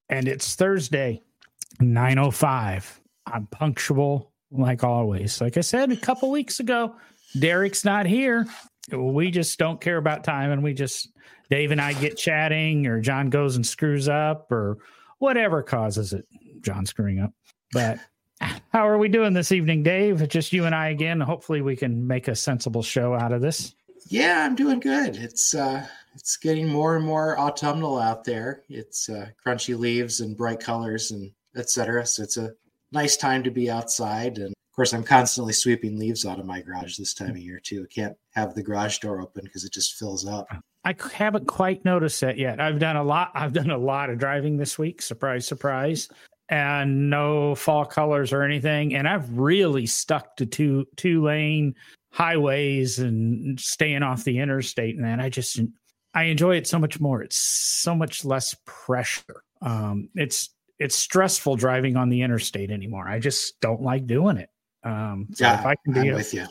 and it's Thursday, 9:05. I'm punctual like always. Like I said a couple weeks ago, Derek's not here. We just don't care about time, and Dave and I get chatting, or John goes and screws up, or whatever causes it. John screwing up. But how are we doing this evening, Dave? Just you and I again. Hopefully we can make a sensible show out of this. Yeah, I'm doing good. It's getting more and more autumnal out there. It's crunchy leaves and bright colors and etc. So it's a nice time to be outside. And of course, I'm constantly sweeping leaves out of my garage this time of year too. I can't have the garage door open because it just fills up. I haven't quite noticed that yet. I've done a lot of driving this week. Surprise, surprise. And no fall colors or anything. And I've really stuck to two lane highways and staying off the interstate. And then I enjoy it so much more. It's so much less pressure. It's stressful driving on the interstate anymore. I just don't like doing it. So if I can be with you.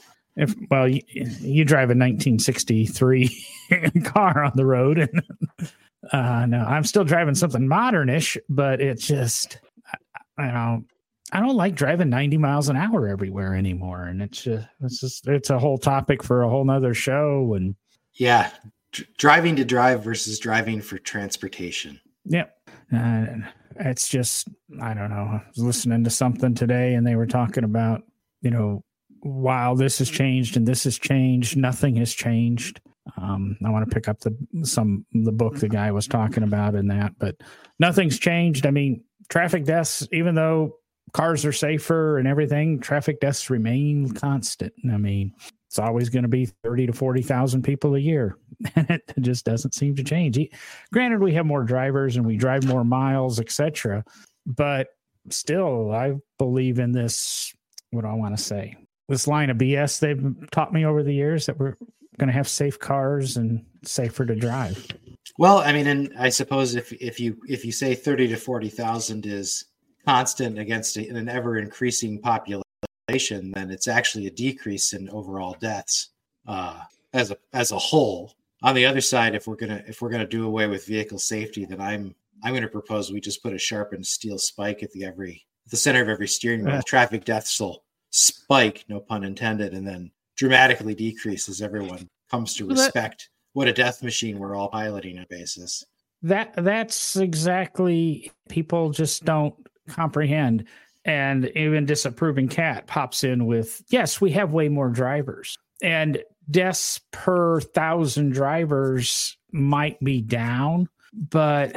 You drive a 1963 car on the road, and no, I'm still driving something modernish, but it's just, I don't like driving 90 miles an hour everywhere anymore. And it's a whole topic for a whole nother show. And yeah, driving to drive versus driving for transportation. Yeah. It's just, I don't know. I was listening to something today and they were talking about, while this has changed and this has changed, nothing has changed. I want to pick up the book the guy was talking about in that, but nothing's changed. I mean, traffic deaths, even though cars are safer and everything, traffic deaths remain constant. I mean, it's always going to be 30 to 40,000 people a year, and it just doesn't seem to change. Granted, we have more drivers and we drive more miles, etc. But still, I believe in this. What do I want to say? This line of BS they've taught me over the years that we're going to have safe cars and safer to drive. Well, I mean, and I suppose if you say 30 to 40,000 is constant against an ever increasing population, then it's actually a decrease in overall deaths as a whole. On the other side, if we're gonna do away with vehicle safety, then I'm going to propose we just put a sharpened steel spike at the center of every steering wheel. Traffic deaths will spike, no pun intended, and then dramatically decrease as everyone comes to respect what a death machine we're all piloting on a basis. That's exactly, people just don't comprehend. And even Disapproving Cat pops in with, yes, we have way more drivers, and deaths per 1,000 drivers might be down, but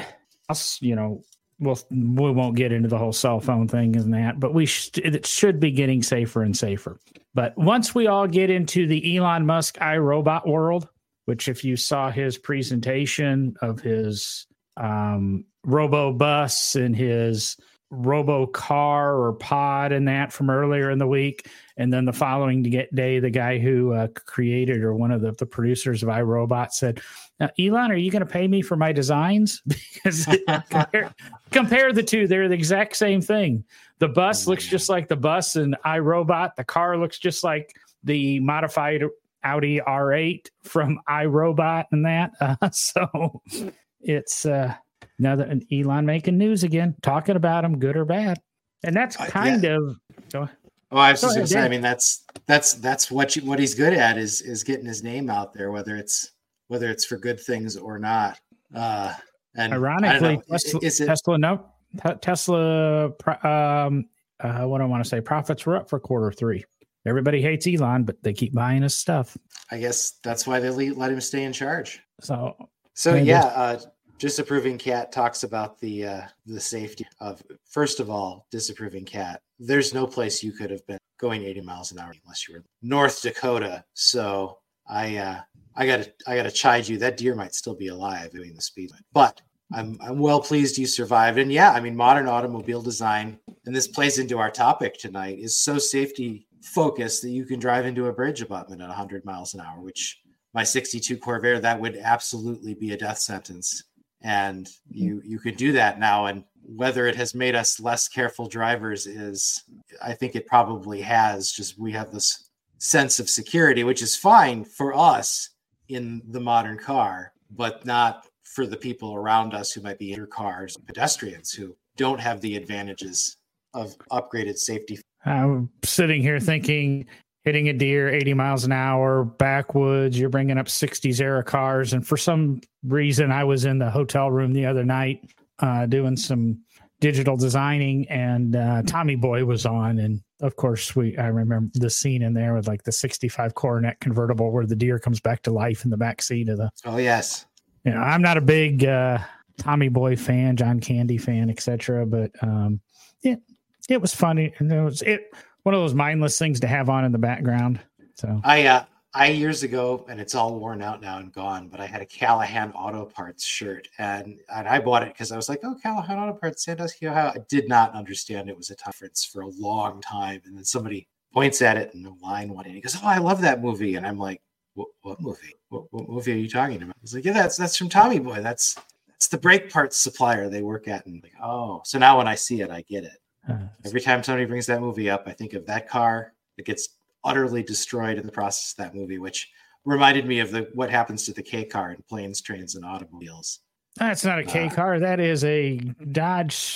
we won't get into the whole cell phone thing and that, but it should be getting safer and safer. But once we all get into the Elon Musk iRobot world, which if you saw his presentation of his robo bus and his robo car or pod and that from earlier in the week, and then the following day, the guy who created, or one of the producers of iRobot, said, "Now, Elon, are you going to pay me for my designs?" Because compare the two, they're the exact same thing. The bus looks just like the bus in iRobot. The car looks just like the modified Audi R8 from iRobot and that. So it's another Elon making news again, talking about him, good or bad. And that's kind of. Oh, I was just going to say, I mean, that's what he's good at is getting his name out there, whether it's for good things or not. And ironically, Tesla, what I want to say, profits were up for Q3. Everybody hates Elon, but they keep buying his stuff. I guess that's why they let him stay in charge. So Disapproving Cat talks about the safety of, first of all, Disapproving Cat. There's no place you could have been going 80 miles an hour unless you were North Dakota. So I gotta chide you. That deer might still be alive doing the speed limit, but I'm well pleased you survived. And yeah, I mean, modern automobile design, and this plays into our topic tonight, is so safety focused that you can drive into a bridge abutment at 100 miles an hour, which my 62 Corvair, that would absolutely be a death sentence. And you could do that now. And whether it has made us less careful drivers I think it probably has. Just we have this sense of security, which is fine for us in the modern car, but not for the people around us who might be in your cars, pedestrians who don't have the advantages of upgraded safety. I'm sitting here thinking, hitting a deer 80 miles an hour, backwoods, you're bringing up 60s era cars. And for some reason, I was in the hotel room the other night doing some digital designing, and Tommy Boy was on. And of course, I remember the scene in there with like the 65 Coronet convertible where the deer comes back to life in the back seat of the. Oh, yes. I'm not a big Tommy Boy fan, John Candy fan, etc. But it was funny, and it was one of those mindless things to have on in the background. So I years ago, and it's all worn out now and gone, but I had a Callahan Auto Parts shirt, and I bought it because I was like, oh, Callahan Auto Parts, Sandusky, Ohio. I did not understand it was a conference for a long time, and then somebody points at it in the line one day, and he goes, oh, I love that movie, and I'm like, what movie? What movie are you talking about? He's like, yeah, that's from Tommy Boy. That's the brake parts supplier they work at. And like, oh, so now when I see it, I get it. Every time somebody brings that movie up, I think of that car that gets utterly destroyed in the process of that movie, which reminded me of what happens to the K car in Planes, Trains, and Automobiles. That's not a K car. That is a Dodge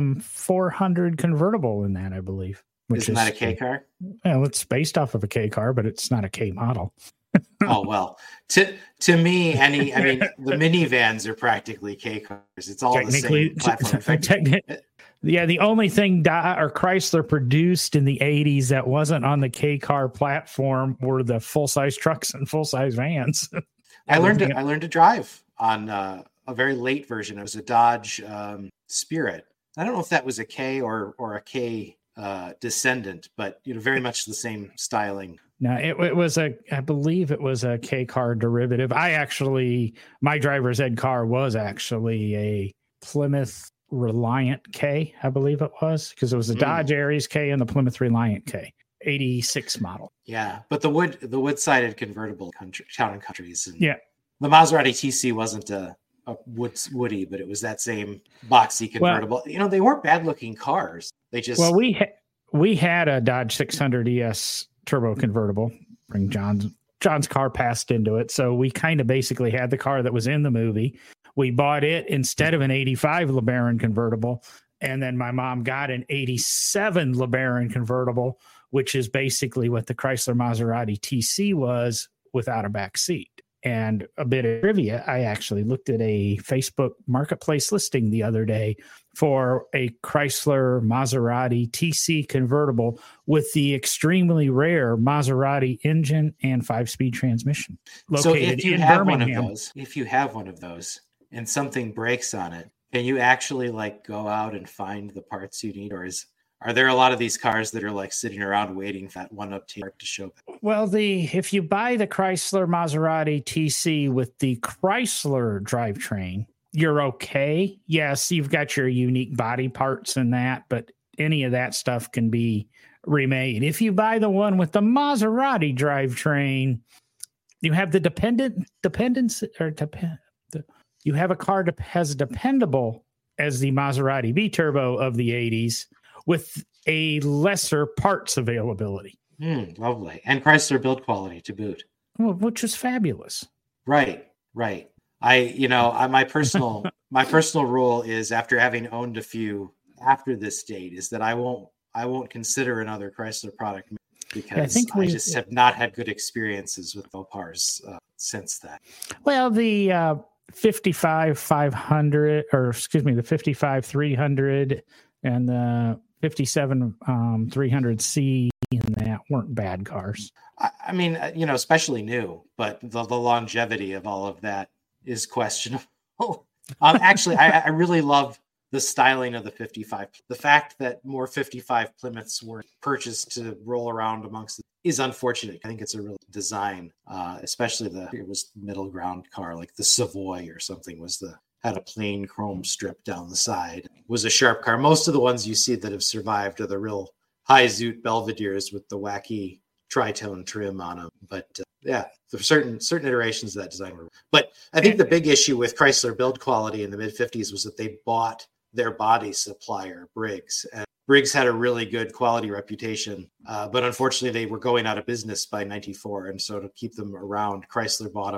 400 convertible in that, I believe. Isn't that a K car? Well, it's based off of a K car, but it's not a K model. Oh, well, to me, I mean, the minivans are practically K cars. It's all the same platform. Yeah, the only thing Chrysler produced in the 80s that wasn't on the K car platform were the full-size trucks and full-size vans. I learned to drive on a very late version. It was a Dodge Spirit. I don't know if that was a K or a K descendant, but very much the same styling. No, it was I believe it was a K car derivative. My driver's ed car was actually a Plymouth Reliant K, I believe it was, because it was the Dodge Aries K and the Plymouth Reliant K, 86 model. Yeah, but the wood-sided convertible town and countries. And yeah, the Maserati TC wasn't a woody, but it was that same boxy convertible. Well, they weren't bad-looking cars. They just we had a Dodge 600 ES turbo convertible. Bring John's car passed into it, so we kind of basically had the car that was in the movie. We bought it instead of an 85 LeBaron convertible. And then my mom got an 87 LeBaron convertible, which is basically what the Chrysler Maserati TC was without a back seat. And a bit of trivia, I actually looked at a Facebook marketplace listing the other day for a Chrysler Maserati TC convertible with the extremely rare Maserati engine and 5-speed transmission located in Birmingham. If you have one of those, and something breaks on it, can you actually go out and find the parts you need? Or are there a lot of these cars that are sitting around waiting for that one up to show up? Well, if you buy the Chrysler Maserati TC with the Chrysler drivetrain, you're okay. Yes, you've got your unique body parts in that, but any of that stuff can be remade. If you buy the one with the Maserati drivetrain, you have the you have a car that has dependable as the Maserati B-Turbo of the 80s with a lesser parts availability. Lovely. And Chrysler build quality to boot. Well, which is fabulous. Right. My personal rule is, after having owned a few after this date, is that I won't consider another Chrysler product, because I just have not had good experiences with Mopars since that. Well, the 55 500, or excuse me, the 55 300 and the 57 300C and that weren't bad cars. I mean, especially new, but the longevity of all of that is questionable. Actually, I really love the styling of the 55. The fact that more 55 Plymouths were purchased to roll around amongst is unfortunate. I think it's a real design, especially it was middle ground car, like the Savoy or something had a plain chrome strip down the side. It was a sharp car. Most of the ones you see that have survived are the real high zoot Belvederes with the wacky tritone trim on them. But there are certain iterations of that design were. But I think the big issue with Chrysler build quality in the mid-50s was that they bought their body supplier, Briggs. And Briggs had a really good quality reputation, but unfortunately they were going out of business by 94. And so to keep them around, Chrysler bought them.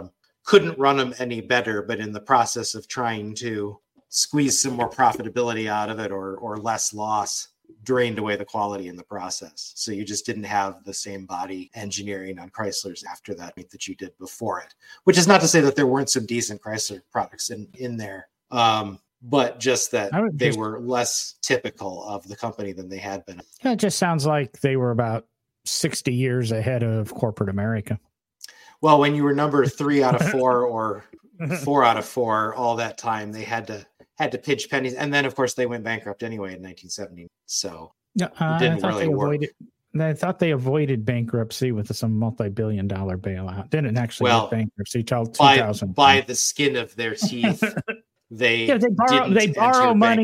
couldn't run them any better, but in the process of trying to squeeze some more profitability out of it or less loss, drained away the quality in the process. So you just didn't have the same body engineering on Chryslers after that you did before it, which is not to say that there weren't some decent Chrysler products in there. But just that they were less typical of the company than they had been. It just sounds like they were about 60 years ahead of corporate America. Well, when you were number 3 out of 4 or 4 out of 4 all that time, they had to pinch pennies. And then, of course, they went bankrupt anyway in 1970. So it didn't really work. I thought they avoided bankruptcy with some multi-billion-dollar bailout. Didn't actually get bankruptcy until 2000. By the skin of their teeth. They borrow money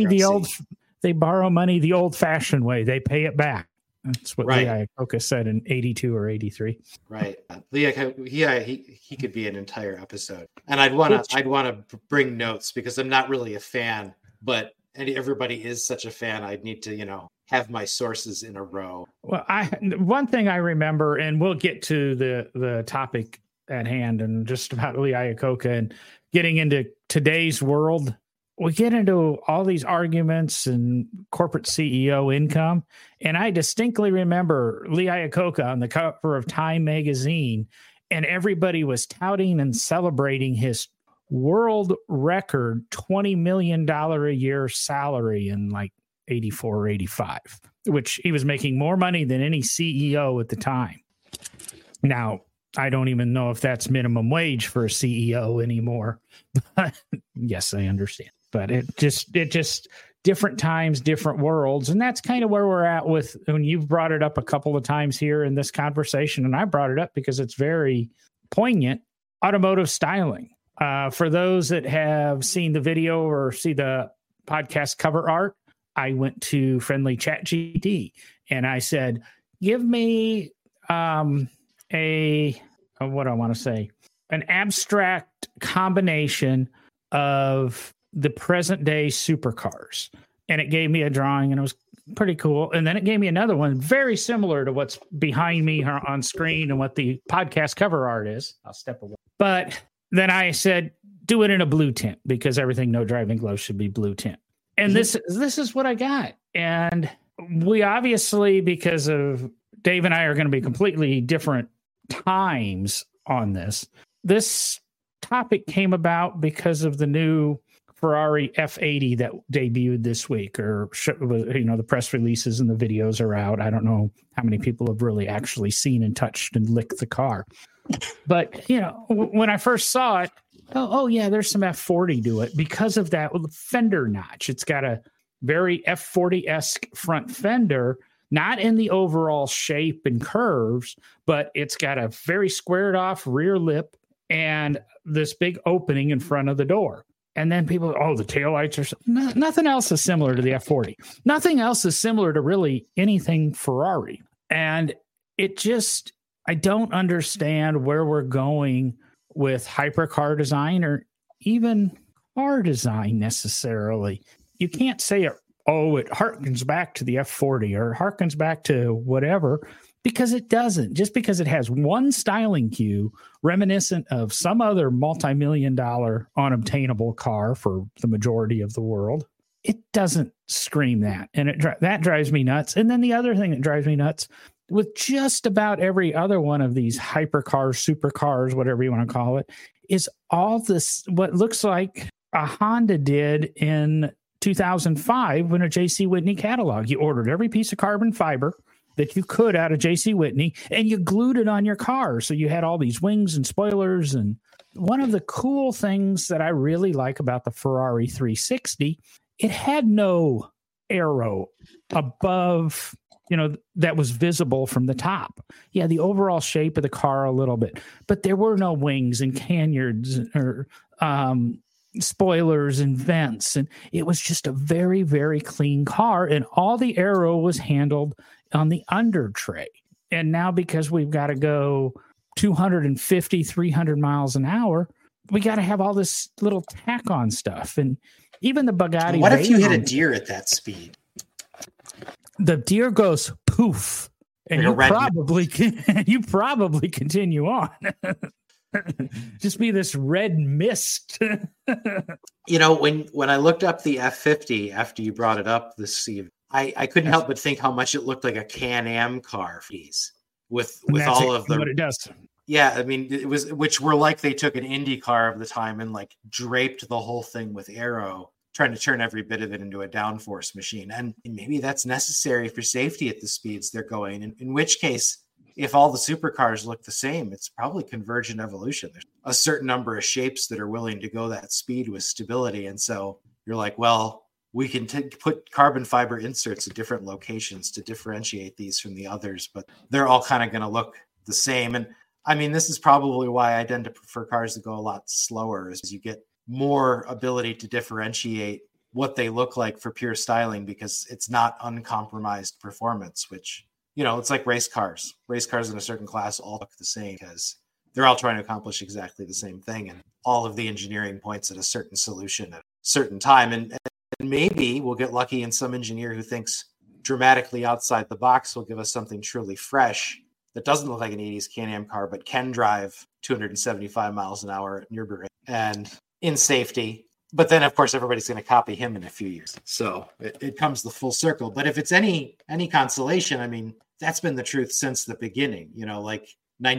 the old-fashioned way. They pay it back. That's what Lee Iacocca said in 82 or 83. Right. Lee, he could be an entire episode. And I'd want to bring notes because I'm not really a fan, but everybody is such a fan. I'd need to, have my sources in a row. Well, one thing I remember, and we'll get to the topic at hand and just about Lee Iacocca and getting into today's world, we get into all these arguments and corporate CEO income. And I distinctly remember Lee Iacocca on the cover of Time magazine, and everybody was touting and celebrating his world record $20 million a year salary in like 84 or 85, which he was making more money than any CEO at the time. Now, I don't even know if that's minimum wage for a CEO anymore. But yes, I understand. But it just different times, different worlds. And that's kind of where we're at with, when you've brought it up a couple of times here in this conversation, and I brought it up because it's very poignant, automotive styling. For those that have seen the video or see the podcast cover art, I went to Friendly ChatGPT and I said, give me an abstract combination of the present day supercars. And it gave me a drawing and it was pretty cool. And then it gave me another one very similar to what's behind me on screen and what the podcast cover art is. I'll step away. But then I said, do it in a blue tint because everything No Driving Gloves should be blue tint. And this is what I got. And we obviously, because of Dave and I are going to be completely different times on this. This topic came about because of the new Ferrari F80 that debuted this week, or the press releases and the videos are out. I don't know how many people have really actually seen and touched and licked the car. But, when I first saw it, oh yeah, there's some F40 to it because of that fender notch. It's got a very F40-esque front fender, not in the overall shape and curves, but it's got a very squared off rear lip and this big opening in front of the door. And then people, the taillights are nothing else is similar to the F40. Nothing else is similar to really anything Ferrari. And it just, I don't understand where we're going with hypercar design or even car design necessarily. You can't say, it harkens back to the F40 or harkens back to whatever, because it doesn't. Just because it has one styling cue reminiscent of some other multi-million-dollar unobtainable car for the majority of the world, it doesn't scream that. And that drives me nuts. And then the other thing that drives me nuts, with just about every other one of these hypercars, supercars, whatever you want to call it, is all this, what looks like a Honda did in 2005 when a J.C. Whitney catalog. You ordered every piece of carbon fiber that you could out of J.C. Whitney, and you glued it on your car. So you had all these wings and spoilers. And one of the cool things that I really like about the Ferrari 360, it had no aero above, that was visible from the top. Yeah, the overall shape of the car a little bit, but there were no wings and canyards or spoilers and vents. And it was just a very, very clean car. And all the aero was handled on the under tray. And now, because we've got to go 250, 300 miles an hour, we got to have all this little tack on stuff. And even the Bugatti. What if you hit a deer at that speed? The deer goes poof, and you probably continue on. just be this red mist. When I looked up the F50 after you brought it up this evening, I couldn't help but think how much it looked like a Can-Am car with all of the what it does. Yeah, I mean, which were like they took an Indy car of the time and like draped the whole thing with aero, trying to turn every bit of it into a downforce machine. And maybe that's necessary for safety at the speeds they're going. In which case, if all the supercars look the same, it's probably convergent evolution. There's a certain number of shapes that are willing to go that speed with stability. And so you're like, well, we can put carbon fiber inserts at different locations to differentiate these from the others, but they're all kind of going to look the same. And I mean, this is probably why I tend to prefer cars that go a lot slower, is you get more ability to differentiate what they look like for pure styling, because it's not uncompromised performance, which, it's like race cars. Race cars in a certain class all look the same because they're all trying to accomplish exactly the same thing. And all of the engineering points at a certain solution at a certain time. And maybe we'll get lucky and some engineer who thinks dramatically outside the box will give us something truly fresh that doesn't look like an 80s Can-Am car, but can drive 275 miles an hour at Nürburgring and in safety. But then, of course, everybody's going to copy him in a few years. So it comes the full circle. But if it's any consolation, I mean, that's been the truth since the beginning. Like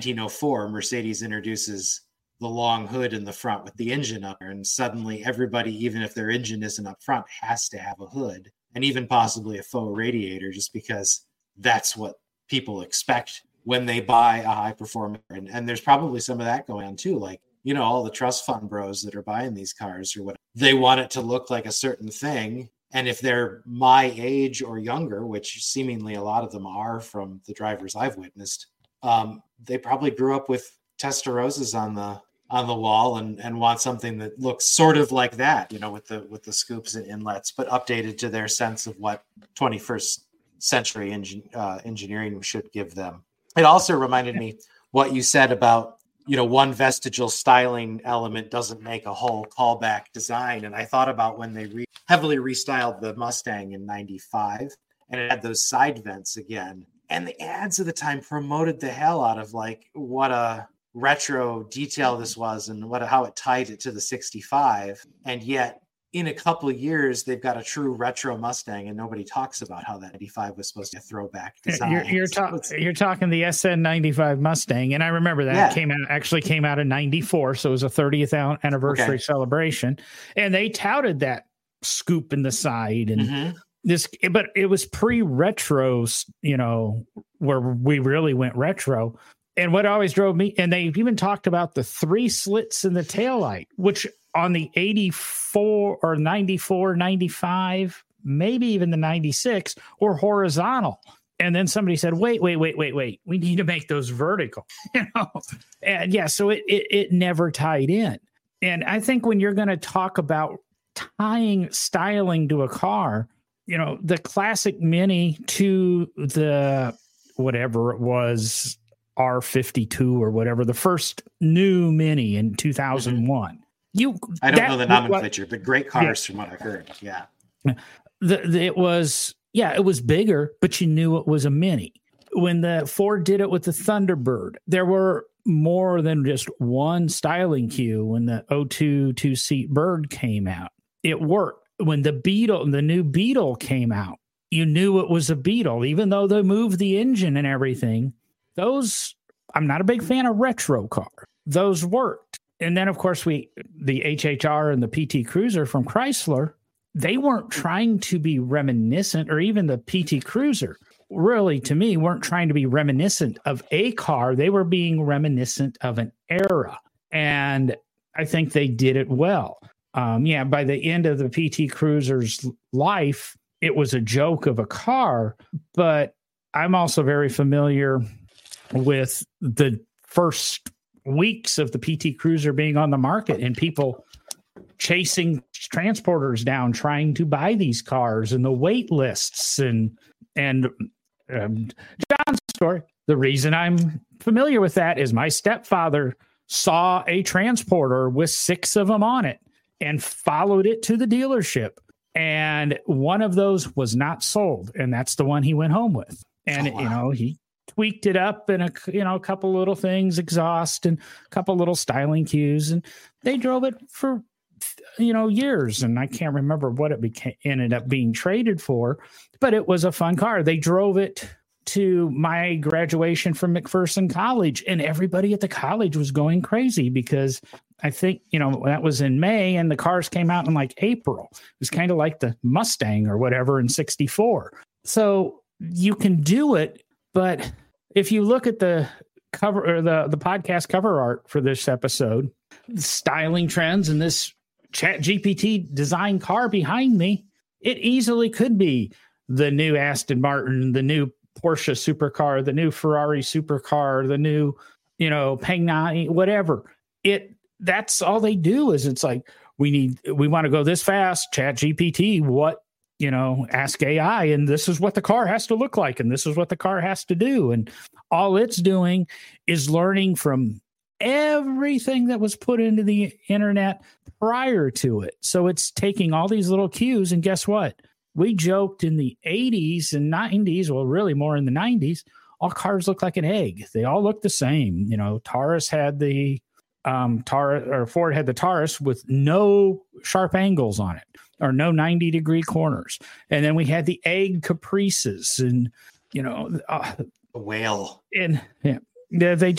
1904, Mercedes introduces the long hood in the front with the engine up there, and suddenly everybody, even if their engine isn't up front, has to have a hood and even possibly a faux radiator, just because that's what people expect when they buy a high performer. And there's probably some of that going on too. Like, all the trust fund bros that are buying these cars or what, they want it to look like a certain thing. And if they're my age or younger, which seemingly a lot of them are from the drivers I've witnessed, they probably grew up with Testarossas on the wall and want something that looks sort of like that, with the scoops and inlets, but updated to their sense of what 21st century engineering should give them. It also reminded me what you said about, one vestigial styling element doesn't make a whole callback design. And I thought about when they heavily restyled the Mustang in 95 and it had those side vents again. And the ads at the time promoted the hell out of like what a retro detail this was and how it tied it to the 65. And yet in a couple of years, they've got a true retro Mustang, and nobody talks about how that 85 was supposed to be a throwback design. You're talking the SN95 Mustang, and I remember that came out in 94, so it was a 30th anniversary celebration, and they touted that scoop in the side and but it was pre-retro, where we really went retro. And what always drove me, and they even talked about the 3 slits in the taillight, which on the 84 or 94, 95, maybe even the 96, or horizontal. And then somebody said, wait, we need to make those vertical, And yeah, so it never tied in. And I think when you're going to talk about tying styling to a car, the classic Mini to the whatever it was, R52 or whatever, the first new Mini in 2001. I don't know the nomenclature, but great cars from what I've heard. Yeah. It was bigger, but you knew it was a Mini. When the Ford did it with the Thunderbird, there were more than just one styling cue. When the 02 2-seat Bird came out, it worked. When the new Beetle came out, you knew it was a Beetle, even though they moved the engine and everything. Those, I'm not a big fan of retro car. Those worked. And then, of course, the HHR and the PT Cruiser from Chrysler, they weren't trying to be reminiscent, or even the PT Cruiser, really, to me, weren't trying to be reminiscent of a car. They were being reminiscent of an era. And I think they did it well. By the end of the PT Cruiser's life, it was a joke of a car. But I'm also very familiar with the first weeks of the PT Cruiser being on the market and people chasing transporters down trying to buy these cars, and the wait lists and John's story. The reason I'm familiar with that is my stepfather saw a transporter with 6 of them on it and followed it to the dealership, and one of those was not sold, and that's the one he went home with. And he tweaked it up and a couple little things, exhaust and a couple little styling cues, and they drove it for years. And I can't remember what it ended up being traded for, but it was a fun car. They drove it to my graduation from McPherson College, and everybody at the college was going crazy because I think, that was in May and the cars came out in like April. It was kind of like the Mustang or whatever in 64. So you can do it, but if you look at the cover or the podcast cover art for this episode, styling trends and this ChatGPT design car behind me, it easily could be the new Aston Martin, the new Porsche supercar, the new Ferrari supercar, the new, Pagani, whatever. That's all they do is it's like, we want to go this fast, ChatGPT, ask AI, and this is what the car has to look like, and this is what the car has to do. And all it's doing is learning from everything that was put into the internet prior to it. So it's taking all these little cues, and guess what? We joked in the 80s and 90s, well, really more in the 90s, all cars look like an egg. They all look the same. Taurus had the Ford had the Taurus with no sharp angles on it or no 90-degree corners. And then we had the egg Caprices and, a whale. And and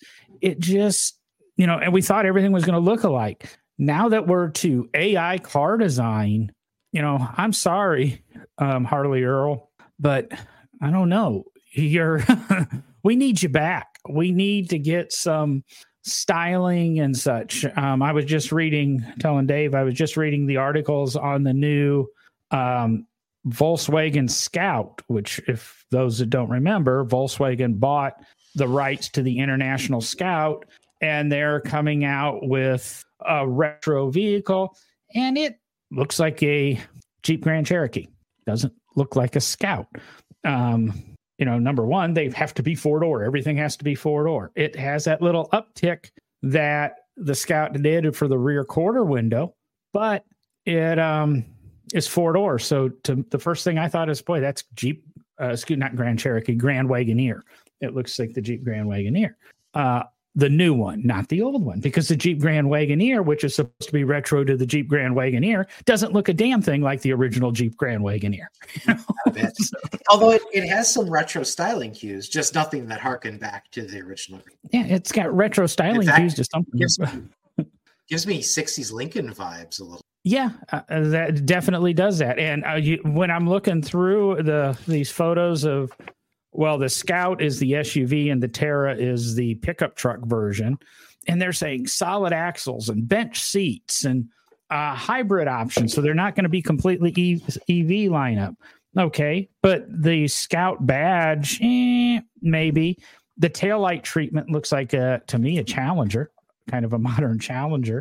we thought everything was going to look alike. Now that we're to AI car design, I'm sorry, Harley Earl, but I don't know. We need you back. We need to get some styling and such. I was just telling Dave, I was just reading the articles on the new Volkswagen Scout, which, if those that don't remember, Volkswagen bought the rights to the International Scout, and they're coming out with a retro vehicle, and it looks like a Jeep Grand Cherokee. Doesn't look like a Scout. Number one, they have to be four-door. Everything has to be four-door. It has that little uptick that the Scout did for the rear quarter window, but it is four-door. So the first thing I thought is, boy, that's Jeep, not Grand Cherokee, Grand Wagoneer. It looks like the Jeep Grand Wagoneer. The new one, not the old one, because the Jeep Grand Wagoneer, which is supposed to be retro to the Jeep Grand Wagoneer, doesn't look a damn thing like the original Jeep Grand Wagoneer. Although it has some retro styling cues, just nothing that harken back to the original. Yeah, it's got retro styling cues to something. Gives me 60s Lincoln vibes a little. Yeah, that definitely does that. And when I'm looking through these photos of, the Scout is the SUV and the Terra is the pickup truck version. And they're saying solid axles and bench seats and hybrid options. So they're not going to be completely EV lineup. Okay. But the Scout badge, maybe. The taillight treatment looks like, to me, a Challenger, kind of a modern Challenger.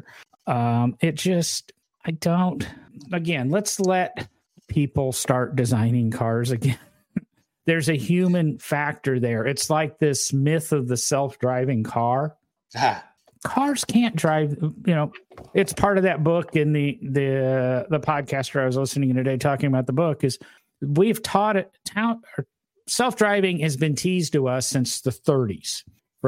Let's let people start designing cars again. There's a human factor there. It's like this myth of the self-driving car. Cars can't drive, it's part of that book in the podcaster I was listening to today talking about the book is we've taught it. Self-driving has been teased to us since the 30s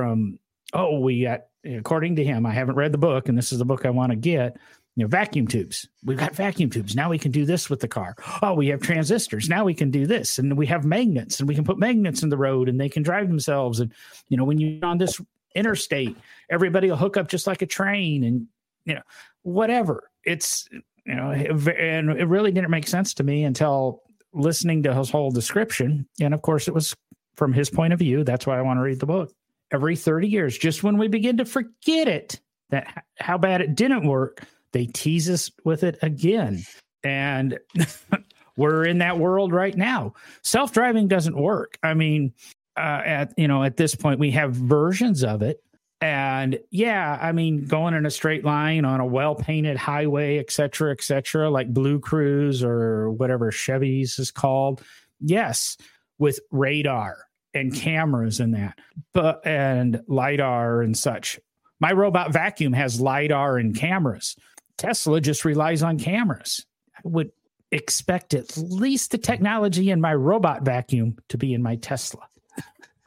according to him, I haven't read the book and this is the book I want to get. Vacuum tubes. We've got vacuum tubes. Now we can do this with the car. Oh, we have transistors. Now we can do this. And we have magnets and we can put magnets in the road and they can drive themselves. And, when you're on this interstate, everybody will hook up just like a train and, whatever. It's, and it really didn't make sense to me until listening to his whole description. And of course it was from his point of view. That's why I want to read the book. Every 30 years, just when we begin to forget it, that how bad it didn't work, they tease us with it again. And we're in that world right now. Self-driving doesn't work. I mean, at this point, we have versions of it. And going in a straight line on a well-painted highway, et cetera, like Blue Cruise or whatever Chevy's is called. Yes, with radar and cameras and that, and LiDAR and such. My robot vacuum has LiDAR and cameras. Tesla just relies on cameras. I would expect at least the technology in my robot vacuum to be in my Tesla.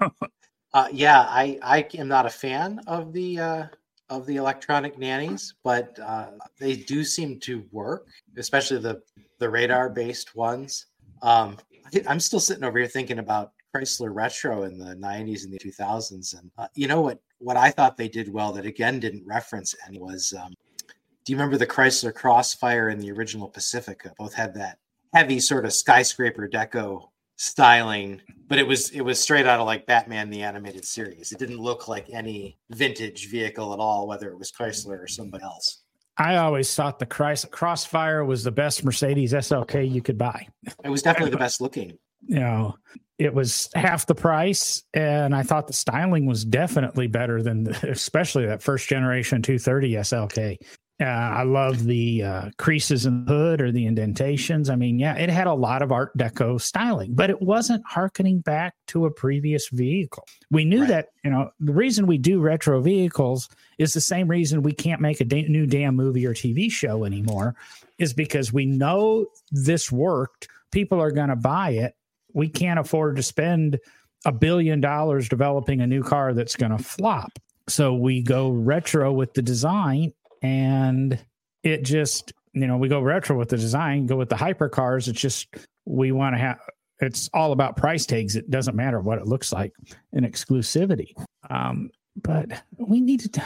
Yeah, I am not a fan of the electronic nannies, but they do seem to work, especially the radar based ones. I'm still sitting over here thinking about Chrysler Retro in the 90s and the 2000s, and you know what I thought they did well that again didn't reference any was. Do you remember the Chrysler Crossfire and the original Pacifica? Both had that heavy sort of skyscraper deco styling, but it was straight out of like Batman the Animated Series. It didn't look like any vintage vehicle at all, whether it was Chrysler or somebody else. I always thought the Crossfire was the best Mercedes SLK you could buy. It was definitely the best looking. You know, it was half the price, and I thought the styling was definitely better than especially that first generation 230 SLK. I love the creases in the hood or the indentations. I mean, yeah, it had a lot of Art Deco styling, but it wasn't hearkening back to a previous vehicle. We knew that, the reason we do retro vehicles is the same reason we can't make a new damn movie or TV show anymore, is because we know this worked. People are going to buy it. We can't afford to spend $1 billion developing a new car that's going to flop. So we go retro with the design. And it just, we go retro with the design, go with the hypercars. It's just, we want to have, it's all about price tags. It doesn't matter what it looks like in exclusivity. But we need to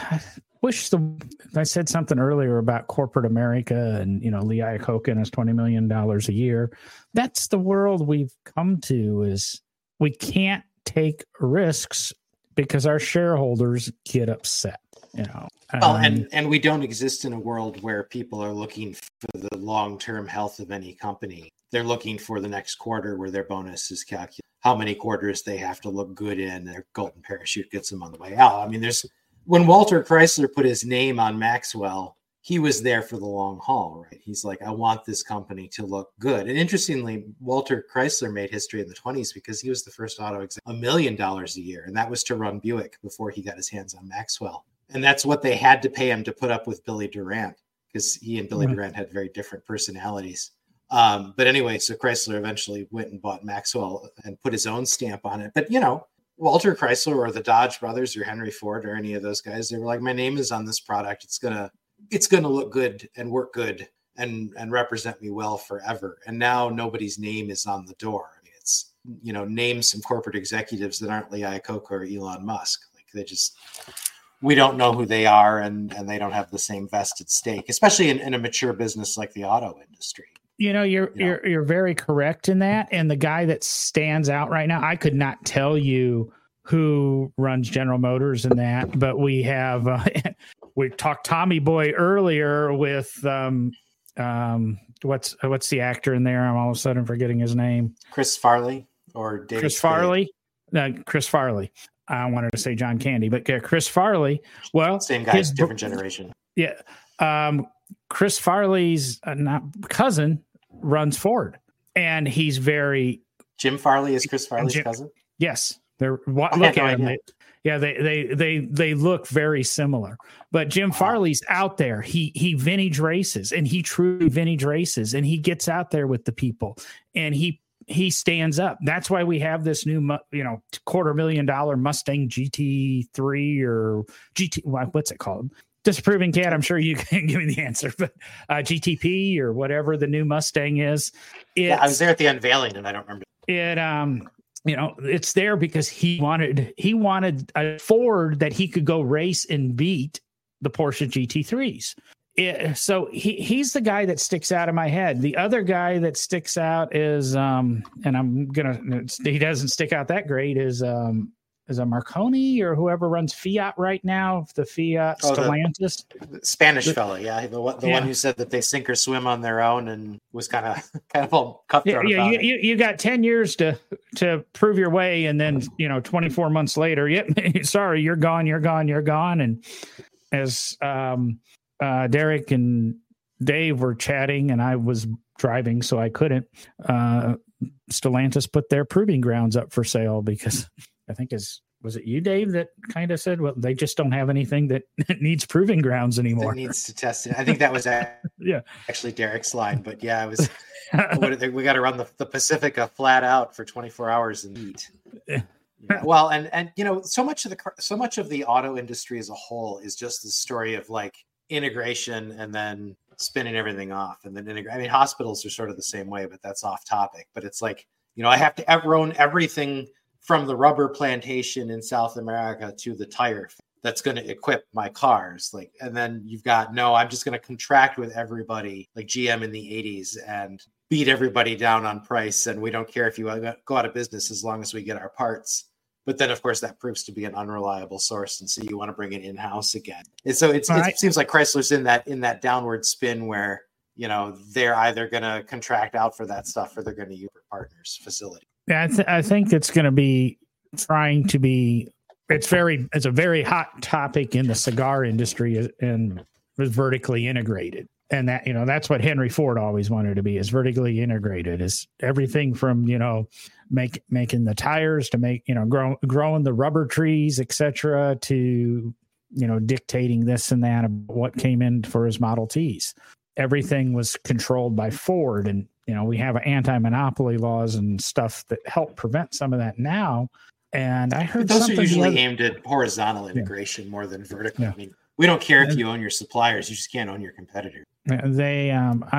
I said something earlier about corporate America and, Lee Iacocca and his $20 million a year. That's the world we've come to, is we can't take risks because our shareholders get upset. Well, and we don't exist in a world where people are looking for the long-term health of any company. They're looking for the next quarter where their bonus is calculated, how many quarters they have to look good in, their golden parachute gets them on the way out. I mean, when Walter Chrysler put his name on Maxwell, he was there for the long haul, right? He's like, I want this company to look good. And interestingly, Walter Chrysler made history in the 20s because he was the first auto executive, $1 million a year. And that was to run Buick before he got his hands on Maxwell. And that's what they had to pay him to put up with Billy Durant, because he and Billy Durant had very different personalities. But anyway, so Chrysler eventually went and bought Maxwell and put his own stamp on it. But, Walter Chrysler or the Dodge brothers or Henry Ford or any of those guys, they were like, my name is on this product. It's gonna look good and work good and represent me well forever. And now nobody's name is on the door. I mean, it's, name some corporate executives that aren't Lee Iacocca or Elon Musk. Like we don't know who they are, and they don't have the same vested stake, especially in a mature business like the auto industry. You're very correct in that. And the guy that stands out right now, I could not tell you who runs General Motors in that, but we have we talked Tommy Boy earlier with what's the actor in there? I'm all of a sudden forgetting his name. Chris Farley or David Chris Farley. Chris Farley. I wanted to say John Candy, but Chris Farley. Well, same guy, different generation. Yeah. Chris Farley's cousin runs Ford, and he's very. Jim Farley is Chris Farley's cousin. Yes, look at him. They look very similar. But Jim Farley's out there. He vintage races, and he truly vintage races, and he gets out there with the people, and he stands up. That's why we have this new, $250,000 Mustang GT3 or GT. What's it called? Disapproving Cat. I'm sure you can give me the answer, but GTP or whatever the new Mustang is. I was there at the unveiling, and I don't remember it. It's there because he wanted a Ford that he could go race and beat the Porsche GT3s. So he's the guy that sticks out in my head. The other guy that sticks out is, he doesn't stick out that great, is a Marconi or whoever runs Fiat right now, the Fiat Stellantis. The Spanish fellow, yeah. The one who said that they sink or swim on their own and was kind of all cutthroat about it. You got 10 years to prove your way, and then 24 months later, sorry, you're gone. And as Derek and Dave were chatting, and I was driving, so I couldn't. Stellantis put their proving grounds up for sale because I think was it you, Dave, that kind of said, well, they just don't have anything that needs proving grounds anymore. That needs to test it. I think that was actually Derek's line, but yeah, it was. We got to run the Pacifica flat out for 24 hours and eat. Yeah. Well, and so much of the auto industry as a whole is just the story of like integration and then spinning everything off and then integrate. I mean, hospitals are sort of the same way, but that's off topic. But it's like, I have to own everything from the rubber plantation in South America to the tire that's going to equip my cars. Like, and then you've got, I'm just going to contract with everybody like GM in the 80s and beat everybody down on price. And we don't care if you go out of business as long as we get our parts. But then, of course, that proves to be an unreliable source. And so you want to bring it in-house again. And so it seems like Chrysler's in that downward spin where, they're either going to contract out for that stuff or they're going to use a partner's facility. Yeah, I think it's going to be trying to be, it's a very hot topic in the cigar industry and was vertically integrated. And that, that's what Henry Ford always wanted to be, is vertically integrated, is everything from, making the tires to growing the rubber trees, et cetera, to, dictating this and that about what came in for his Model Ts. Everything was controlled by Ford. And, we have anti-monopoly laws and stuff that help prevent some of that now. And I heard those are usually aimed at horizontal integration more than vertical. Yeah. I mean, we don't care if you own your suppliers, you just can't own your competitor. They,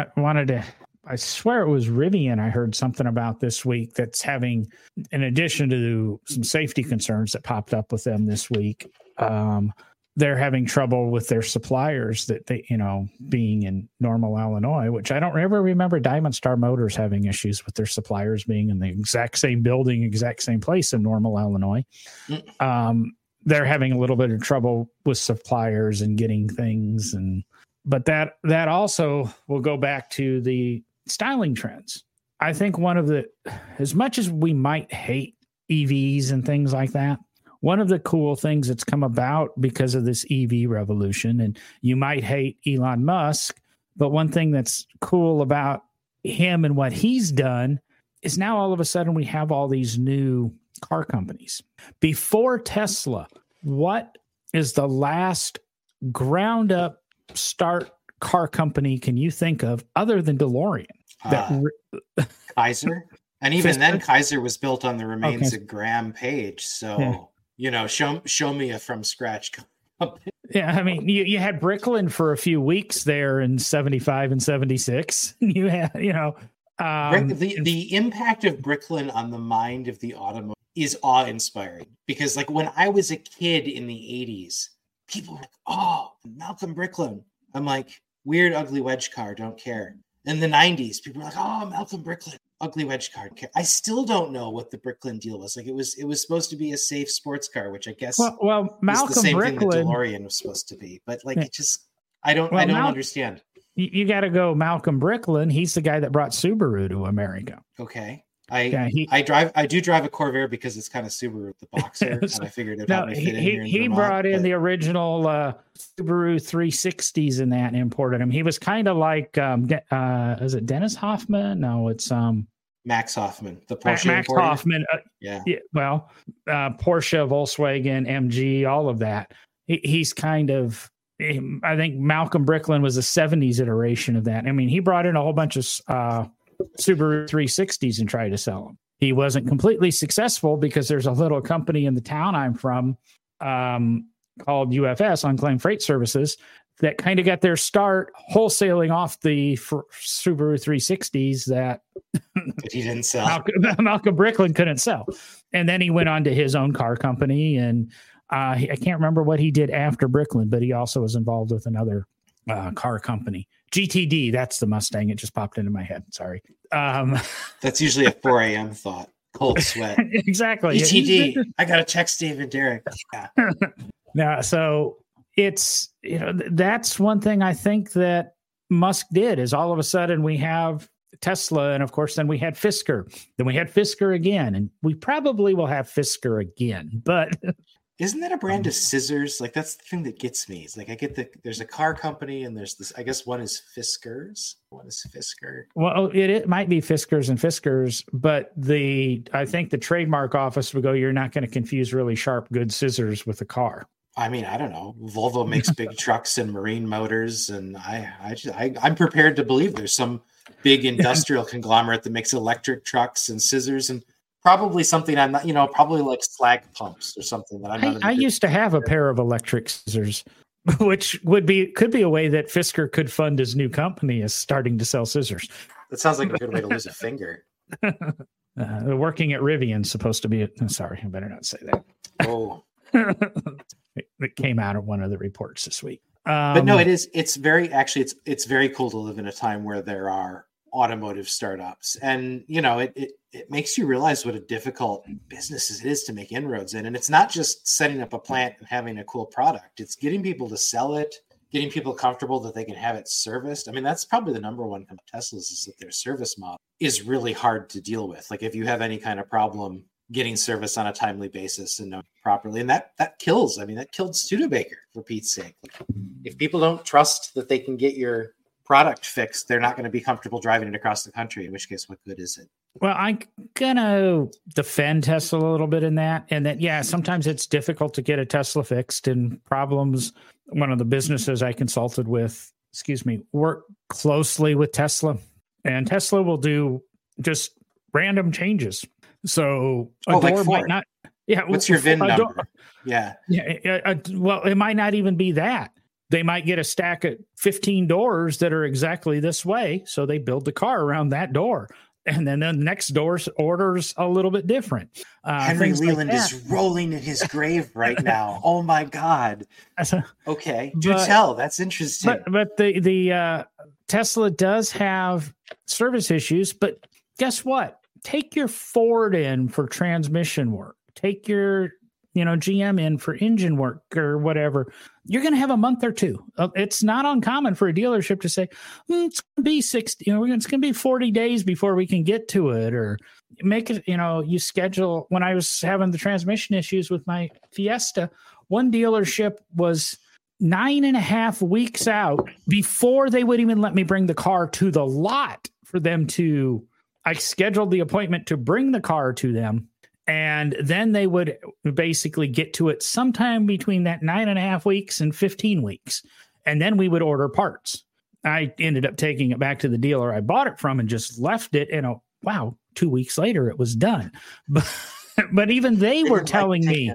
I swear it was Rivian. I heard something about this week that's having, in addition to some safety concerns that popped up with them this week, they're having trouble with their suppliers that they, being in Normal, Illinois, which I don't ever remember Diamond Star Motors having issues with their suppliers being in the exact same building, exact same place in Normal, Illinois. They're having a little bit of trouble with suppliers and getting things. But that also will go back to the styling trends. I think as much as we might hate EVs and things like that, one of the cool things that's come about because of this EV revolution, and you might hate Elon Musk, but one thing that's cool about him and what he's done is now all of a sudden we have all these new car companies. Before Tesla, what is the last ground up start car company can you think of other than DeLorean? Kaiser. And even then Kaiser was built on the remains of Graham Page. So, show me a from scratch company. Yeah, I mean, you had Bricklin for a few weeks there in 75 and 76. You had, the impact of Bricklin on the mind of the automotive is awe-inspiring, because like when I was a kid in the 80s, people were like, oh, Malcolm Bricklin. I'm like, weird, ugly wedge car, don't care. In the 90s, people were like, oh, Malcolm Bricklin, ugly wedge car. I still don't know what the Bricklin deal was. Like it was supposed to be a safe sports car, which I guess well Malcolm is the same Bricklin, thing that DeLorean was supposed to be. But like it just, I don't understand. You got to go Malcolm Bricklin. He's the guy that brought Subaru to America. Okay. I do drive a Corvair because it's kind of Subaru, the Boxer, and I figured it out. He brought in the original Subaru 360s in that and imported them. He was kind of like, is it Dennis Hoffman? No, it's Max Hoffman, the Porsche Max importer. Hoffman. Well, Porsche, Volkswagen, MG, all of that. He's kind of. I think Malcolm Bricklin was a 70s iteration of that. I mean, he brought in a whole bunch of Subaru 360s and tried to sell them. He wasn't completely successful because there's a little company in the town I'm from called UFS, Unclaimed Freight Services, that kind of got their start wholesaling off the Subaru 360s that he didn't sell. Malcolm Bricklin couldn't sell. And then he went on to his own car company, and I can't remember what he did after Bricklin, but he also was involved with another car company. GTD, that's the Mustang. It just popped into my head. Sorry. That's usually a 4 a.m. thought. Cold sweat. Exactly. GTD. I got to text Dave and Derek. Yeah. Now, so it's, that's one thing I think that Musk did, is all of a sudden we have Tesla, and of course then we had Fisker. Then we had Fisker again, and we probably will have Fisker again. But isn't that a brand of scissors? Like that's the thing that gets me. It's like I get there's a car company and there's this, I guess one is Fiskars. One is Fisker. Well, it might be Fiskars and Fiskars, but I think the trademark office would go, you're not going to confuse really sharp, good scissors with a car. I mean, I don't know. Volvo makes big trucks and marine motors, and I'm prepared to believe there's some big industrial conglomerate that makes electric trucks and scissors, and Probably something I'm not, probably like slag pumps or something that I'm not. I used to have a pair of electric scissors, which could be a way that Fisker could fund his new company, is starting to sell scissors. That sounds like a good way to lose a finger. Working at Rivian's supposed to be. Sorry, I better not say that. Oh, it came out of one of the reports this week. But no, it is. It's very it's very cool to live in a time where there are automotive startups, and it makes you realize what a difficult business it is to make inroads in. And it's not just setting up a plant and having a cool product; it's getting people to sell it, getting people comfortable that they can have it serviced. I mean, that's probably the number one thing with Teslas, is that their service model is really hard to deal with. Like if you have any kind of problem getting service on a timely basis and knowing properly, and that kills. I mean, that killed Studebaker, for Pete's sake. Like, if people don't trust that they can get your product fixed, they're not going to be comfortable driving it across the country, in which case, what good is it? Well, I'm gonna defend Tesla a little bit in that, and that, yeah, sometimes it's difficult to get a Tesla fixed, and problems. One of the businesses I consulted with, work closely with Tesla, and Tesla will do just random changes. So a door might not. Yeah. What's your VIN number? Yeah. Well, it might not even be that. They might get a stack of 15 doors that are exactly this way. So they build the car around that door. And then the next door's order's a little bit different. Henry Leland is rolling in his grave right now. Oh my God. Okay. Tell. That's interesting. But the Tesla does have service issues, but guess what? Take your Ford in for transmission work. Take your, GM in for engine work or whatever. You're going to have a month or two. It's not uncommon for a dealership to say, it's going to be 60, it's going to be 40 days before we can get to it, or make it, you schedule. When I was having the transmission issues with my Fiesta, one dealership was 9.5 weeks out before they would even let me bring the car to the lot for them to. I scheduled the appointment to bring the car to them, and then they would basically get to it sometime between that 9.5 weeks and 15 weeks. And then we would order parts. I ended up taking it back to the dealer I bought it from and just left it. And 2 weeks later, it was done. But even they were telling me,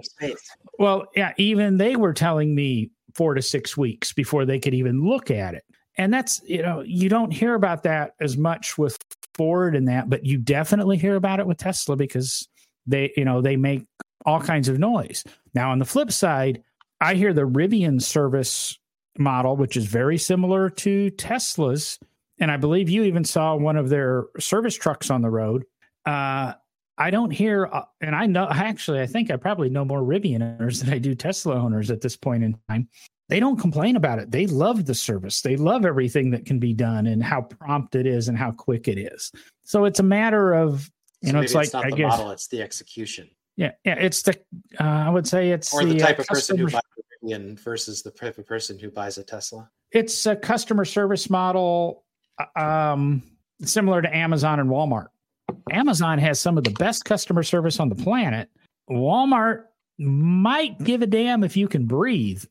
even they were telling me 4 to 6 weeks before they could even look at it. And that's, you don't hear about that as much with Ford and that, but you definitely hear about it with Tesla, because they make all kinds of noise. Now, on the flip side, I hear the Rivian service model, which is very similar to Tesla's. And I believe you even saw one of their service trucks on the road. I don't hear, and I think I probably know more Rivian owners than I do Tesla owners at this point in time. They don't complain about it. They love the service. They love everything that can be done and how prompt it is and how quick it is. So it's a matter of, it's like, not the model, it's the execution. Yeah. It's the, I would say it's the type of person who buys a Rivian versus the type of person who buys a Tesla. It's a customer service model, similar to Amazon and Walmart. Amazon has some of the best customer service on the planet. Walmart might give a damn if you can breathe.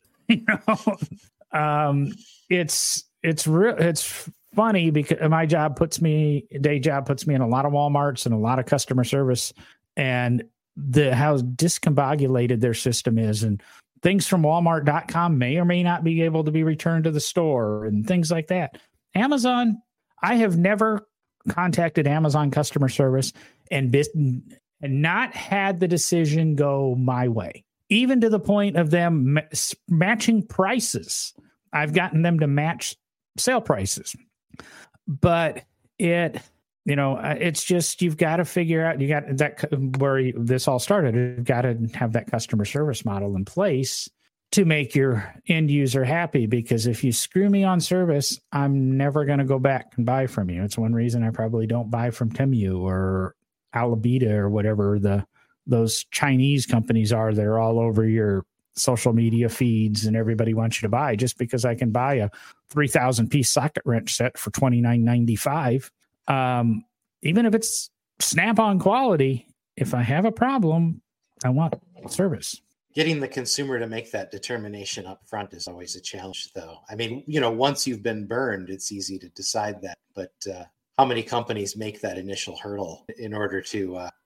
It's funny because my day job puts me in a lot of Walmarts and a lot of customer service, and how discombobulated their system is, and things from Walmart.com may or may not be able to be returned to the store and things like that. Amazon, I have never contacted Amazon customer service and not had the decision go my way. Even to the point of them matching prices. I've gotten them to match sale prices. But it's just, you've got to figure out, you got that where this all started. You've got to have that customer service model in place to make your end user happy. Because if you screw me on service, I'm never going to go back and buy from you. It's one reason I probably don't buy from Temu or Alabita or whatever those Chinese companies are that are all over your social media feeds, and everybody wants you to buy, just because I can buy a 3,000 piece socket wrench set for $29.95. Even if it's Snap-on quality, if I have a problem, I want service. Getting the consumer to make that determination up front is always a challenge, though. I mean, once you've been burned, it's easy to decide that. But how many companies make that initial hurdle in order to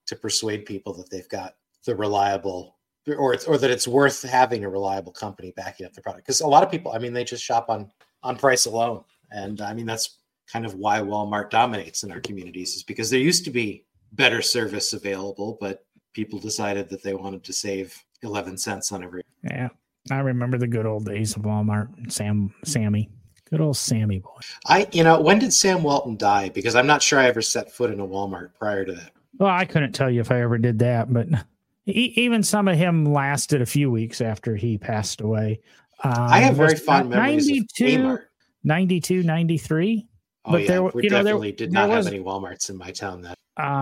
to persuade people that they've got the reliable, or that it's worth having a reliable company backing up the product. Because a lot of people, I mean, they just shop on price alone. And I mean, that's kind of why Walmart dominates in our communities, is because there used to be better service available, but people decided that they wanted to save 11 cents on every. Yeah. I remember the good old days of Walmart. Sammy. Good old Sammy boy. When did Sam Walton die? Because I'm not sure I ever set foot in a Walmart prior to that. Well, I couldn't tell you if I ever did that, but even some of him lasted a few weeks after he passed away. I have very fond memories of Kmart. 92, 93. Oh, but yeah, we definitely did not have any Walmarts in my town then.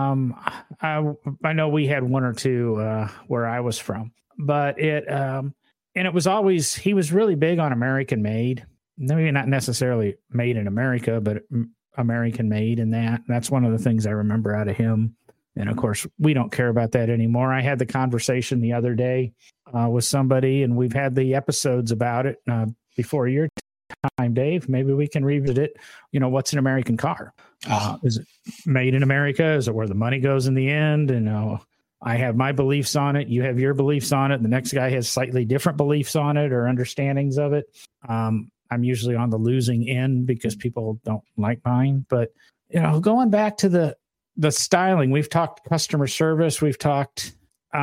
I know we had one or two where I was from, but and it was always, he was really big on American made. Maybe not necessarily made in America, but American made, and that's one of the things I remember out of him. And of course, we don't care about that anymore. I had the conversation the other day with somebody, and we've had the episodes about it before your time, Dave. Maybe we can revisit it. What's an American car? Is it made in America? Is it where the money goes in the end? And I have my beliefs on it. You have your beliefs on it. The next guy has slightly different beliefs on it or understandings of it. I'm usually on the losing end because people don't like mine. But, going back to the styling, we've talked customer service. We've talked,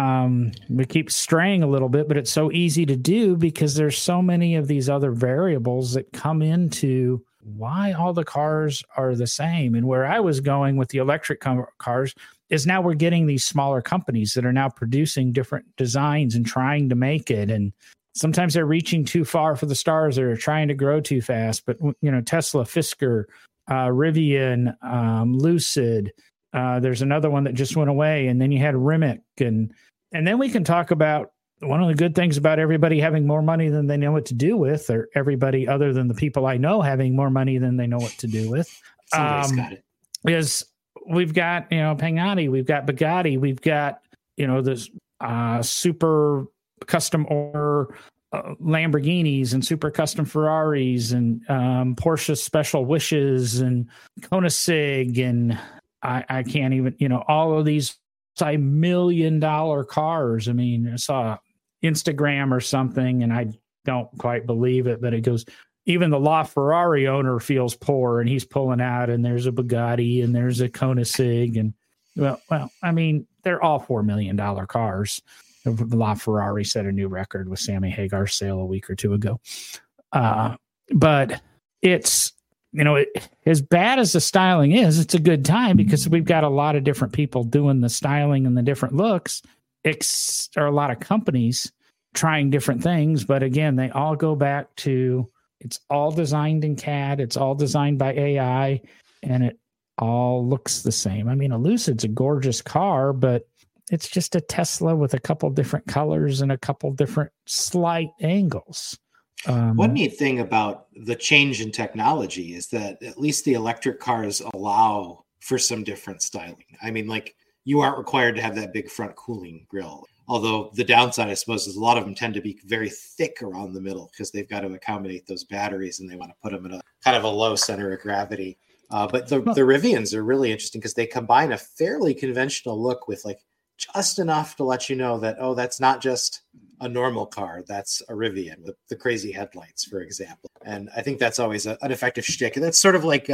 we keep straying a little bit, but it's so easy to do because there's so many of these other variables that come into why all the cars are the same. And where I was going with the electric cars is now we're getting these smaller companies that are now producing different designs and trying to make it. And sometimes they're reaching too far for the stars. They're trying to grow too fast. But, Tesla, Fisker, Rivian, Lucid, there's another one that just went away. And then you had Rimac. And then we can talk about one of the good things about everybody having more money than they know what to do with, or everybody other than the people I know having more money than they know what to do with. Somebody's got it. Is we've got, Pagani, we've got Bugatti, we've got, this super custom order Lamborghinis and super custom Ferraris and Porsche special wishes and Koenigsegg, and I can't even, all of these $1 million cars. I mean, I saw Instagram or something, and I don't quite believe it, but it goes, even the LaFerrari owner feels poor, and he's pulling out, and there's a Bugatti and there's a Koenigsegg, and well, I mean, they're all $4 million cars. LaFerrari set a new record with Sammy Hagar's sale a week or two ago. But it's, as bad as the styling is, it's a good time because we've got a lot of different people doing the styling and the different looks. There are a lot of companies trying different things, but again, they all go back to, it's all designed in CAD. It's all designed by AI, and it all looks the same. I mean, a Lucid's a gorgeous car, but it's just a Tesla with a couple different colors and a couple different slight angles. One neat thing about the change in technology is that at least the electric cars allow for some different styling. I mean, like, you aren't required to have that big front cooling grill. Although the downside, I suppose, is a lot of them tend to be very thick around the middle because they've got to accommodate those batteries, and they want to put them in a kind of a low center of gravity. But the Rivians are really interesting because they combine a fairly conventional look with like just enough to let you know that, oh, that's not just a normal car. That's a Rivian with the crazy headlights, for example. And I think that's always an effective shtick. And that's sort of like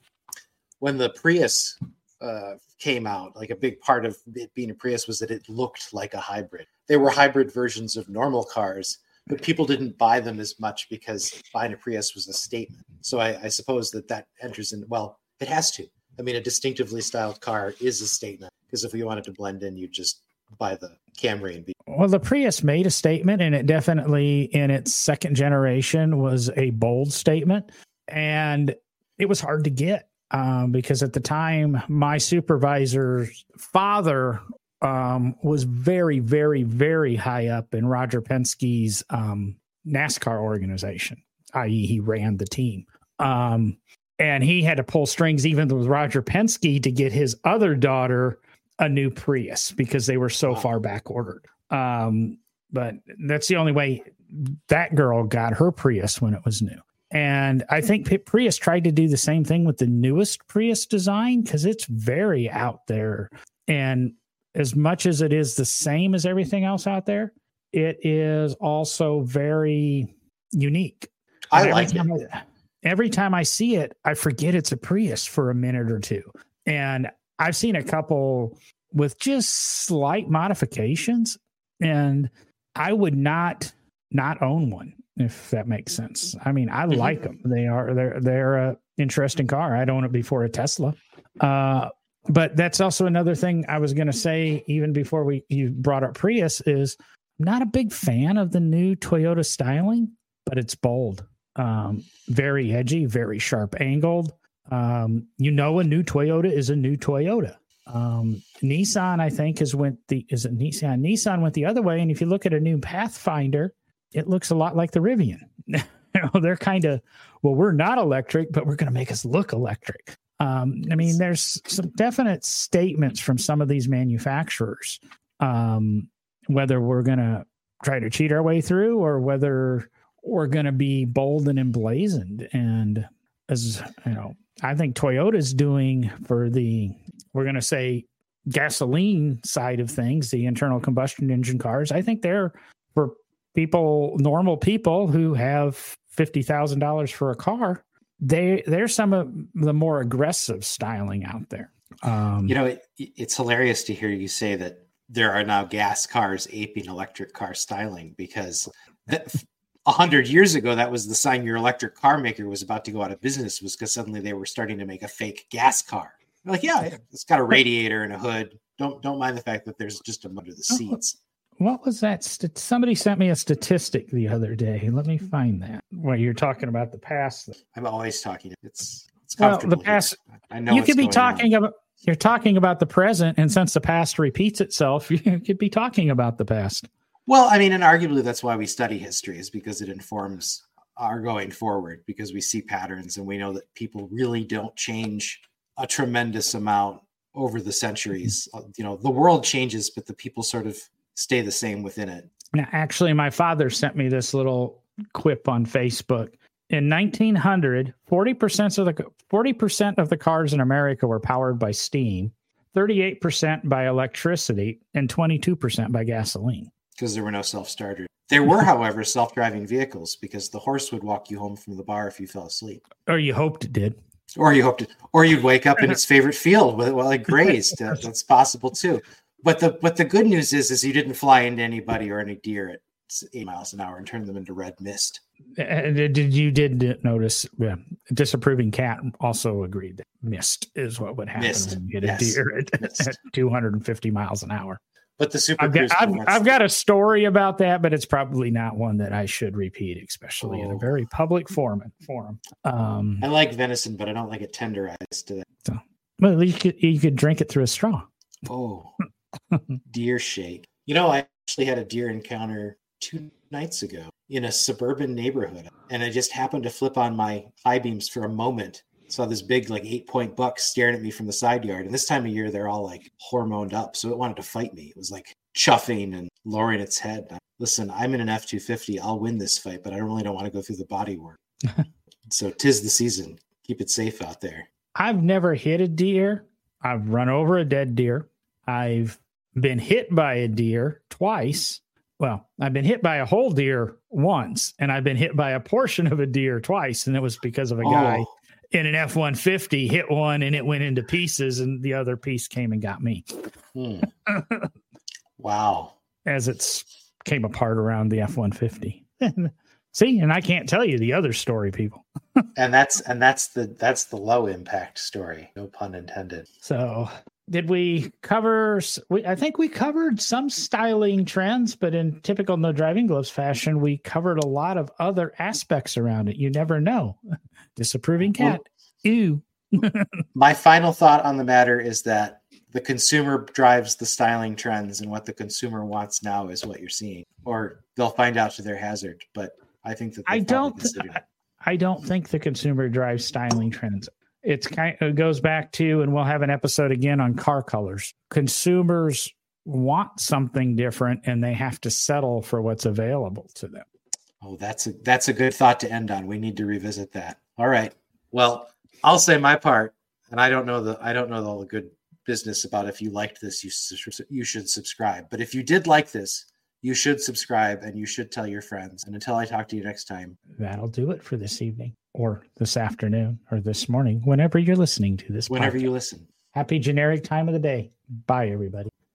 when the Prius came out, like a big part of it being a Prius was that it looked like a hybrid. They were hybrid versions of normal cars, but people didn't buy them as much because buying a Prius was a statement. So I suppose that enters in, well, it has to. I mean, a distinctively styled car is a statement, because if you wanted to blend in, you just buy the Camry and be. Well, the Prius made a statement, and it definitely in its second generation was a bold statement, and it was hard to get because at the time my supervisor's father was very, very, very high up in Roger Penske's NASCAR organization, i.e. he ran the team. And he had to pull strings even with Roger Penske to get his other daughter a new Prius because they were so far back ordered. But that's the only way that girl got her Prius when it was new. And I think Prius tried to do the same thing with the newest Prius design because it's very out there. And as much as it is the same as everything else out there, it is also very unique. I like it. Every time I see it, I forget it's a Prius for a minute or two. And I've seen a couple with just slight modifications, and I would not own one, if that makes sense. I mean, I like them. They're a interesting car. I'd own it before a Tesla. But that's also another thing I was going to say, even before you brought up Prius, is I'm not a big fan of the new Toyota styling, but it's bold, very edgy, very sharp angled. A new Toyota is a new Toyota. Nissan, I think, Nissan went the other way. And if you look at a new Pathfinder, it looks a lot like the Rivian. They're kind of, we're not electric, but we're going to make us look electric. There's some definite statements from some of these manufacturers, whether we're going to try to cheat our way through or whether we're going to be bold and emblazoned. And as you know, I think Toyota's doing for we're going to say gasoline side of things, the internal combustion engine cars. I think they're for normal people who have $50,000 for a car. They're some of the more aggressive styling out there. It's hilarious to hear you say that there are now gas cars aping electric car styling, because 100 years ago, that was the sign your electric car maker was about to go out of business, was because suddenly they were starting to make a fake gas car. They're like, yeah, it's got a radiator and a hood. Don't mind the fact that there's just a under the seats. What was that? Somebody sent me a statistic the other day. Let me find that. Well, you're talking about the past. I'm always talking. It's comfortable. The past. I know you could be talking about. You're talking about the present, and since the past repeats itself, you could be talking about the past. Well, I mean, and arguably that's why we study history, is because it informs our going forward, because we see patterns and we know that people really don't change a tremendous amount over the centuries. The world changes, but the people sort of stay the same within it. Now, actually, my father sent me this little quip on Facebook. In 1900, 40% of the cars in America were powered by steam, 38% by electricity, and 22% by gasoline. Because there were no self-starters. There were, however, self-driving vehicles, because the horse would walk you home from the bar if you fell asleep. Or you hoped it did. Or you'd wake up in its favorite field while it grazed. That's possible too. But the good news is you didn't fly into anybody or any deer at 8 miles an hour and turn them into red mist. You did notice? Yeah, Disapproving Cat also agreed that mist is what would happen when you hit a deer at 250 miles an hour. But the Super I've got a story about that, but it's probably not one that I should repeat, especially in a very public forum. I like venison, but I don't like it tenderized to that. So, well, you could drink it through a straw. Oh, deer shake. I actually had a deer encounter 2 nights ago in a suburban neighborhood, and I just happened to flip on my high beams for a moment. Saw this big 8-point buck staring at me from the side yard. And this time of year, they're all hormoned up. So it wanted to fight me. It was chuffing and lowering its head. Listen, I'm in an F-250. I'll win this fight, but I don't want to go through the body work. So 'tis the season. Keep it safe out there. I've never hit a deer. I've run over a dead deer. I've been hit by a deer twice. Well, I've been hit by a whole deer once, and I've been hit by a portion of a deer twice. And it was because of a guy in an F-150 hit one and it went into pieces, and the other piece came and got me. Wow. As it came apart around the F-150. See, and I can't tell you the other story, people. and that's the low impact story. No pun intended. So did we cover, I think we covered some styling trends, but in typical No Driving Gloves fashion, we covered a lot of other aspects around it. You never know. Disapproving Cat. Ew. My final thought on the matter is that the consumer drives the styling trends, and what the consumer wants now is what you're seeing, or they'll find out to their hazard. But I think that I don't think the consumer drives styling trends. It goes back to, and we'll have an episode again on car colors. Consumers want something different, and they have to settle for what's available to them. Oh, that's a good thought to end on. We need to revisit that. All right. Well, I'll say my part, and I don't know all the good business about if you liked this, you should subscribe. But if you did like this, you should subscribe and you should tell your friends. And until I talk to you next time, that'll do it for this evening or this afternoon or this morning, whenever you're listening to this. Whenever podcast. you listen. Happy generic time of the day. Bye, everybody.